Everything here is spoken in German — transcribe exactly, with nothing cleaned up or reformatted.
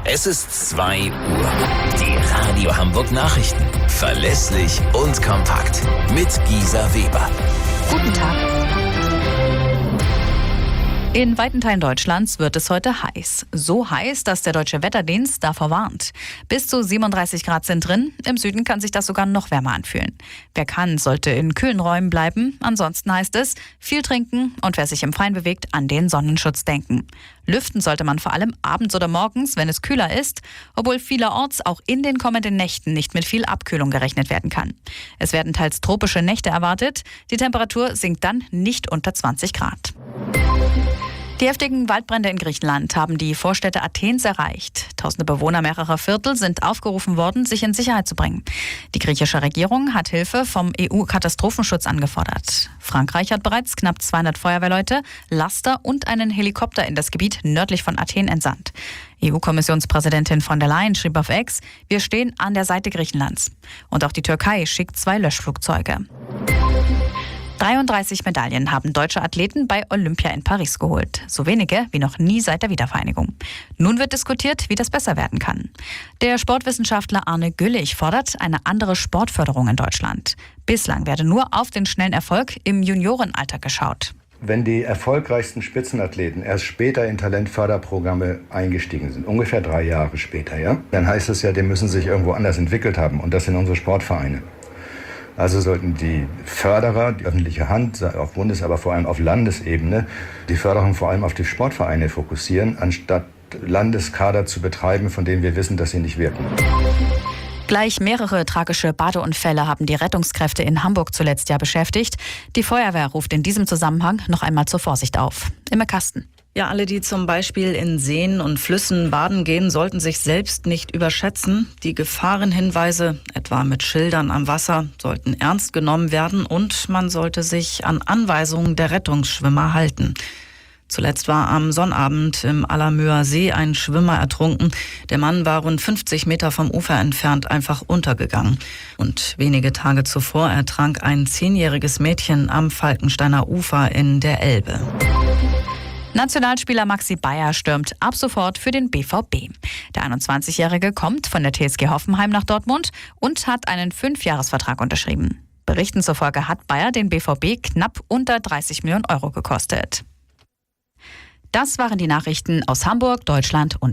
Es ist zwei Uhr. Die Radio Hamburg Nachrichten. Verlässlich und kompakt. Mit Gisa Weber. Guten Tag. In weiten Teilen Deutschlands wird es heute heiß. So heiß, dass der Deutsche Wetterdienst davor warnt. Bis zu siebenunddreißig Grad sind drin. Im Süden kann sich das sogar noch wärmer anfühlen. Wer kann, sollte in kühlen Räumen bleiben. Ansonsten heißt es, viel trinken und wer sich im Freien bewegt, an den Sonnenschutz denken. Lüften sollte man vor allem abends oder morgens, wenn es kühler ist, obwohl vielerorts auch in den kommenden Nächten nicht mit viel Abkühlung gerechnet werden kann. Es werden teils tropische Nächte erwartet. Die Temperatur sinkt dann nicht unter zwanzig Grad. Die heftigen Waldbrände in Griechenland haben die Vorstädte Athens erreicht. Tausende Bewohner mehrerer Viertel sind aufgerufen worden, sich in Sicherheit zu bringen. Die griechische Regierung hat Hilfe vom E U-Katastrophenschutz angefordert. Frankreich hat bereits knapp zweihundert Feuerwehrleute, Laster und einen Helikopter in das Gebiet nördlich von Athen entsandt. E U-Kommissionspräsidentin von der Leyen schrieb auf X, wir stehen an der Seite Griechenlands. Und auch die Türkei schickt zwei Löschflugzeuge. dreiunddreißig Medaillen haben deutsche Athleten bei Olympia in Paris geholt. So wenige wie noch nie seit der Wiedervereinigung. Nun wird diskutiert, wie das besser werden kann. Der Sportwissenschaftler Arne Güllich fordert eine andere Sportförderung in Deutschland. Bislang werde nur auf den schnellen Erfolg im Juniorenalter geschaut. Wenn die erfolgreichsten Spitzenathleten erst später in Talentförderprogramme eingestiegen sind, ungefähr drei Jahre später, ja, dann heißt es ja, die müssen sich irgendwo anders entwickelt haben. Und das sind unsere Sportvereine. Also sollten die Förderer, die öffentliche Hand, auf Bundes-, aber vor allem auf Landesebene, die Förderung vor allem auf die Sportvereine fokussieren, anstatt Landeskader zu betreiben, von denen wir wissen, dass sie nicht wirken. Gleich mehrere tragische Badeunfälle haben die Rettungskräfte in Hamburg zuletzt ja beschäftigt. Die Feuerwehr ruft in diesem Zusammenhang noch einmal zur Vorsicht auf. Imme Kasten. Ja, alle, die zum Beispiel in Seen und Flüssen baden gehen, sollten sich selbst nicht überschätzen. Die Gefahrenhinweise, etwa mit Schildern am Wasser, sollten ernst genommen werden und man sollte sich an Anweisungen der Rettungsschwimmer halten. Zuletzt war am Sonnabend im Allermöer See ein Schwimmer ertrunken. Der Mann war rund fünfzig Meter vom Ufer entfernt einfach untergegangen. Und wenige Tage zuvor ertrank ein zehnjähriges Mädchen am Falkensteiner Ufer in der Elbe. Nationalspieler Maxi Bayer stürmt ab sofort für den B V B. Der einundzwanzigjährige kommt von der T S G Hoffenheim nach Dortmund und hat einen Fünfjahresvertrag unterschrieben. Berichten zufolge hat Bayer den B V B knapp unter dreißig Millionen Euro gekostet. Das waren die Nachrichten aus Hamburg, Deutschland und